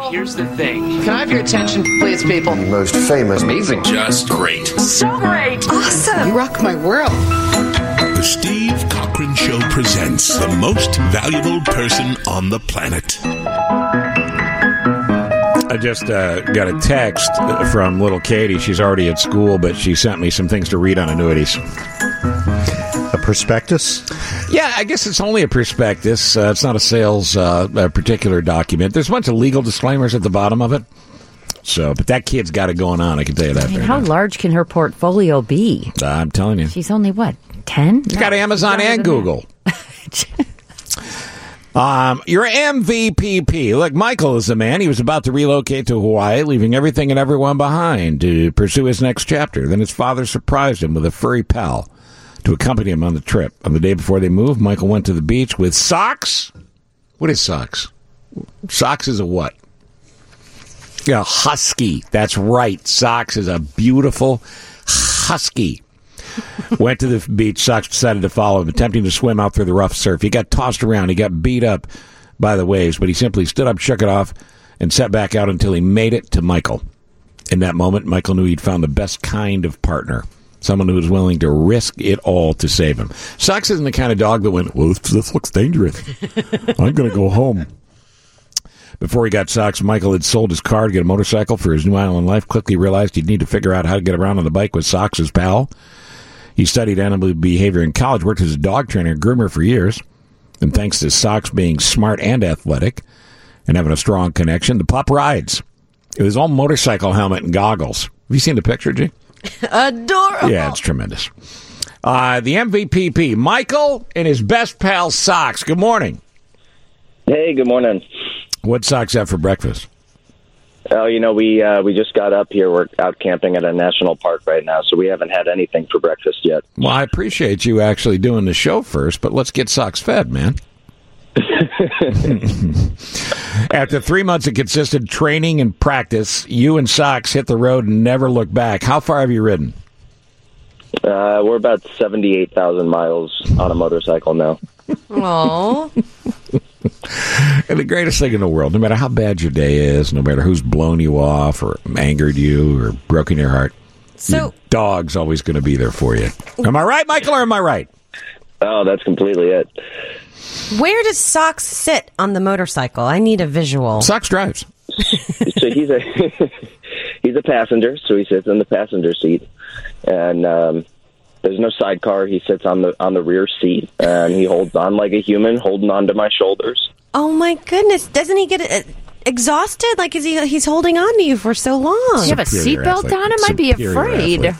Here's the thing. Can I have your attention, please, people? Most famous. Amazing. Just great. So great. Awesome. You rock my world. The Steve Cochran Show presents the most valuable person on the planet. I just got a text from little Katie. She's already at school, but she sent me some things to read on annuities. A prospectus? Yeah, I guess it's only a prospectus. It's not a sales particular document. There's a bunch of legal disclaimers at the bottom of it. So, but that kid's got it going on. I can tell you that. How large can her portfolio be? I'm telling you. She's only, what, 10? She's got Amazon and Google. Your MVPP. Look, Michael is the man. He was about to relocate to Hawaii, leaving everything and everyone behind to pursue his next chapter. Then his father surprised him with a furry pal to accompany him on the trip. On the day before they moved, Michael went to the beach with Socks. What is Socks? Socks is a what? Yeah, husky. That's right. Socks is a beautiful husky. Went to the beach. Socks decided to follow him, attempting to swim out through the rough surf. He got tossed around. He got beat up by the waves, but he simply stood up, shook it off, and sat back out until he made it to Michael. In that moment, Michael knew he'd found the best kind of partner, someone who was willing to risk it all to save him. Socks isn't the kind of dog that went, well, this looks dangerous. I'm going to go home. Before he got Socks, Michael had sold his car to get a motorcycle for his new island life, quickly realized he'd need to figure out how to get around on the bike with Socks, his pal. He studied animal behavior in college, worked as a dog trainer and groomer for years. And thanks to Socks being smart and athletic and having a strong connection, the pup rides. It was all motorcycle helmet and goggles. Have you seen the picture, G? Adorable. Yeah, it's tremendous. The MVPP, Michael and his best pal, Socks. Good morning. Hey, good morning. What's Socks have for breakfast? Oh, we just got up here. We're out camping at a national park right now, so we haven't had anything for breakfast yet. Well, I appreciate you actually doing the show first, but let's get Socks fed, man. After 3 months of consistent training and practice, you and Socks hit the road and never looked back. How far have you ridden? We're about 78,000 miles on a motorcycle now. Aww. And the greatest thing in the world, no matter how bad your day is, no matter who's blown you off or angered you or broken your heart, your dog's always going to be there for you. Am I right, Michael, or am I right? Oh, that's completely it. Where does Socks sit on the motorcycle? I need a visual. Socks drives. So he's a passenger, so he sits in the passenger seat, and there's no sidecar. He sits on the rear seat, and he holds on like a human, holding on to my shoulders. Oh my goodness! Doesn't he get exhausted? Like he's holding on to you for so long? Does he have a seatbelt on? I might be afraid.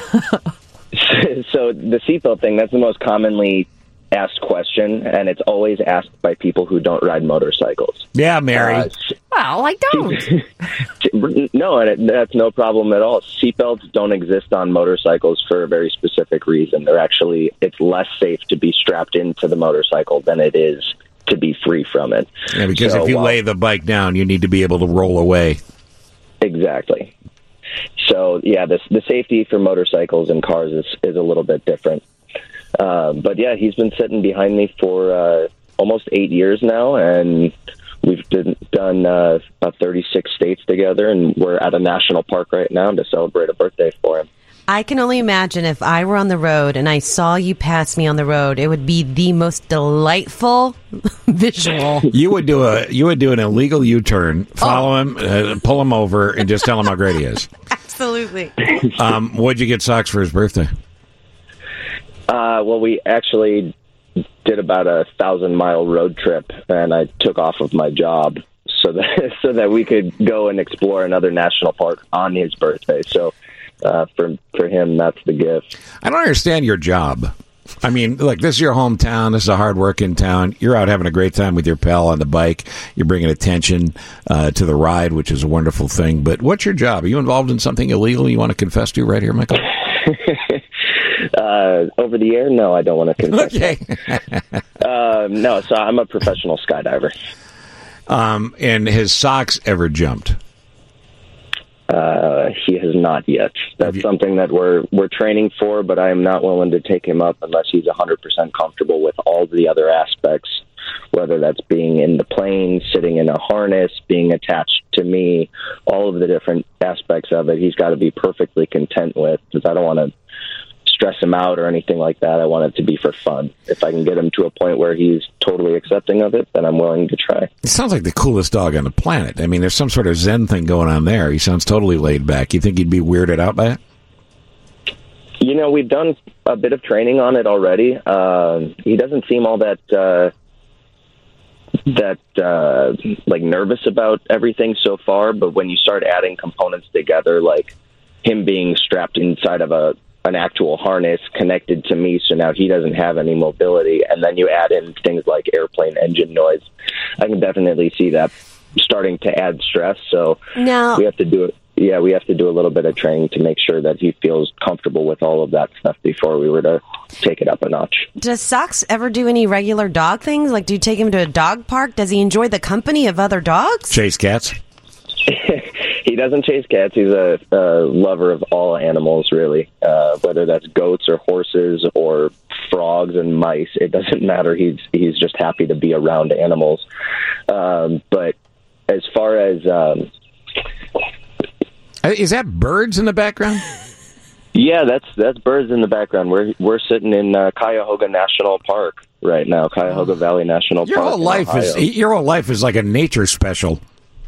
So the seatbelt thing, that's the most commonly asked question, and it's always asked by people who don't ride motorcycles. Yeah, Mary. Well, I don't. No, and that's no problem at all. Seatbelts don't exist on motorcycles for a very specific reason. It's less safe to be strapped into the motorcycle than it is to be free from it. Yeah, because if you lay the bike down, you need to be able to roll away. Exactly. So, yeah, the safety for motorcycles and cars is a little bit different. But, yeah, he's been sitting behind me for almost 8 years now, and we've done 36 states together, and we're at a national park right now to celebrate a birthday for him. I can only imagine if I were on the road and I saw you pass me on the road, it would be the most delightful visual. You would do an illegal U-turn, follow him, pull him over, and just tell him how great he is. Absolutely. What'd you get Socks for his birthday? Well, we actually did about 1,000-mile road trip, and I took off of my job so that we could go and explore another national park on his birthday. So for him, that's the gift. I don't understand your job. I mean, look, this is your hometown. This is a hard-working town. You're out having a great time with your pal on the bike. You're bringing attention to the ride, which is a wonderful thing. But what's your job? Are you involved in something illegal you want to confess to right here, Michael? Over the air? No, I don't want to confess. Okay. No, so I'm a professional skydiver. And has Socks ever jumped? He has not yet. That's something that we're training for, but I am not willing to take him up unless he's 100% comfortable with all the other aspects, whether that's being in the plane, sitting in a harness, being attached to me all of the different aspects of it. He's got to be perfectly content with, because I don't want to stress him out or anything like that. I want it to be for fun. If I can get him to a point where he's totally accepting of it, then I'm willing to try. He sounds like the coolest dog on the planet. I mean, there's some sort of Zen thing going on there. He sounds totally laid back. You think he'd be weirded out by it? You know, we've done a bit of training on it already. He doesn't seem all that like nervous about everything so far, but when you start adding components together, like him being strapped inside of an actual harness connected to me, so now he doesn't have any mobility, and then you add in things like airplane engine noise, I can definitely see that starting to add stress. So now we have to do it. Yeah, we have to do a little bit of training to make sure that he feels comfortable with all of that stuff before we were to take it up a notch. Does Socks ever do any regular dog things? Like, do you take him to a dog park? Does he enjoy the company of other dogs? Chase cats? He doesn't chase cats. He's a lover of all animals, really, whether that's goats or horses or frogs and mice. It doesn't matter. He's just happy to be around animals. But as far as... Is that birds in the background? Yeah, that's birds in the background. We're sitting in Cuyahoga National Park right now, Cuyahoga Valley National Park. Your whole life is like a nature special.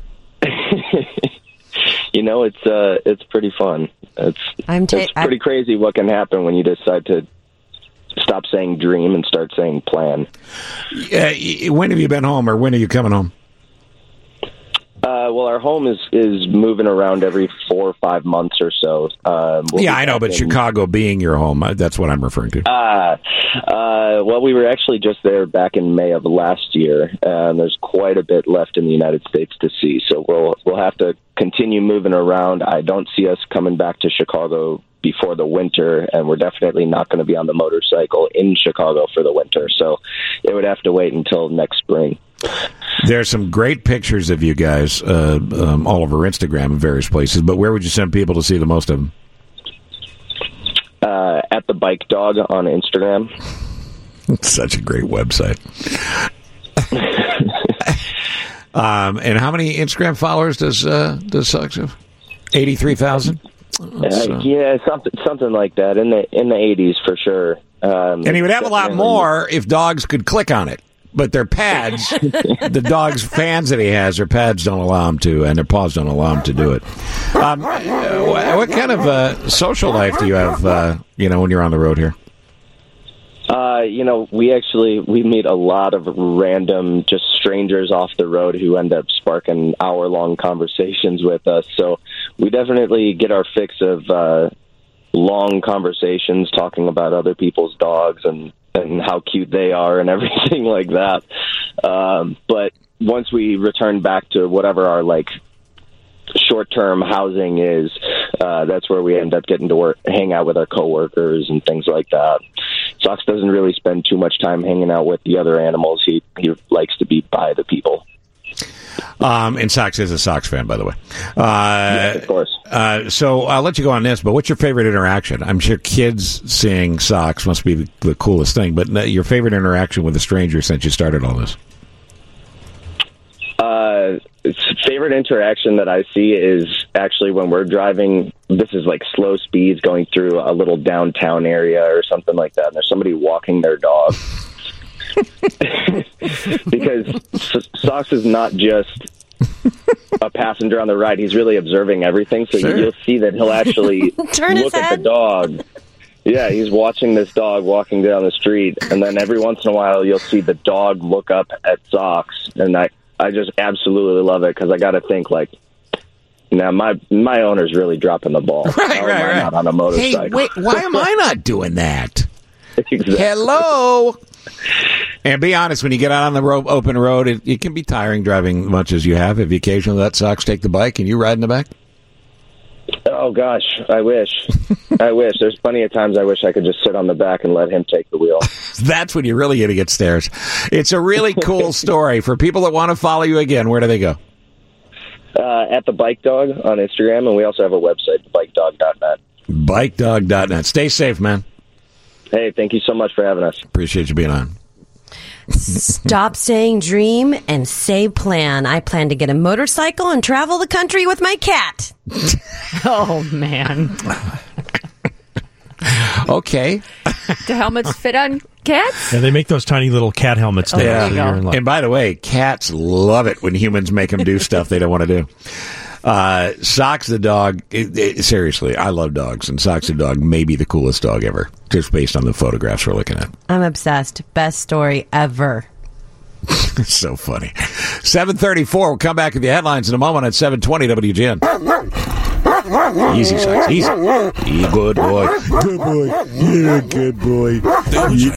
You know, it's pretty fun. It's pretty crazy what can happen when you decide to stop saying dream and start saying plan. When have you been home, or when are you coming home? Well, our home is moving around every 4 or 5 months or so. I know, but Chicago being your home, that's what I'm referring to. Well, we were actually just there back in May of last year, and there's quite a bit left in the United States to see, so we'll have to continue moving around. I don't see us coming back to Chicago before the winter, and we're definitely not going to be on the motorcycle in Chicago for the winter, so it would have to wait until next spring. There's some great pictures of you guys all over Instagram and various places, but where would you send people to see the most of them? At the Bike Dog on Instagram. It's such a great website. And how many Instagram followers does Socks have? 83,000? Yeah, something like that in the 80s for sure. And he would have a lot more if dogs could click on it. But their pads, the dog's fans that he has, their pads don't allow him to, and their paws don't allow him to do it. What kind of social life do you have, when you're on the road here? We meet a lot of random, just strangers off the road who end up sparking hour-long conversations with us. So we definitely get our fix of long conversations talking about other people's dogs and how cute they are and everything like that. But once we return back to whatever our short-term housing is, that's where we end up getting to hang out with our coworkers and things like that. Socks doesn't really spend too much time hanging out with the other animals. He likes to be by the people. And Socks is a Sox fan, by the way. Yeah, of course. So I'll let you go on this, but what's your favorite interaction? I'm sure kids seeing Socks must be the coolest thing, but your favorite interaction with a stranger since you started all this? Favorite interaction that I see is actually when we're driving. This is like slow speeds going through a little downtown area or something like that, and there's somebody walking their dog. Because Socks is not just a passenger on the ride. He's really observing everything. So Sure. You'll see that he'll actually look at the dog. Yeah, he's watching this dog walking down the street. And then every once in a while, you'll see the dog look up at Socks. And I just absolutely love it because I got to think now my owner's really dropping the ball. Right. Not on a motorcycle. Hey, wait, why am I not doing that? Exactly. Hello. And be honest, when you get out on the open road, it can be tiring driving much as you have. Have you occasionally let Socks take the bike and you ride in the back? Oh, gosh, I wish. There's plenty of times I wish I could just sit on the back and let him take the wheel. That's when you're really going to get stares. It's a really cool story. For people that want to follow you again, where do they go? At the Bike Dog on Instagram, and we also have a website, bikedog.net. Bikedog.net. Stay safe, man. Hey, thank you so much for having us. Appreciate you being on. Stop saying dream and say plan. I plan to get a motorcycle and travel the country with my cat. Oh, man. Okay. Do helmets fit on cats? Yeah, they make those tiny little cat helmets now. there you so go. you're in luck. And by the way, cats love it when humans make them do stuff they don't want to do. Socks the dog, seriously, I love dogs, and Socks the dog may be the coolest dog ever, just based on the photographs we're looking at. I'm obsessed. Best story ever. It's so funny. 7:34, we'll come back with the headlines in a moment at 7:20 WGN. Easy, Socks, easy. Good boy. Good boy. Yeah, good boy.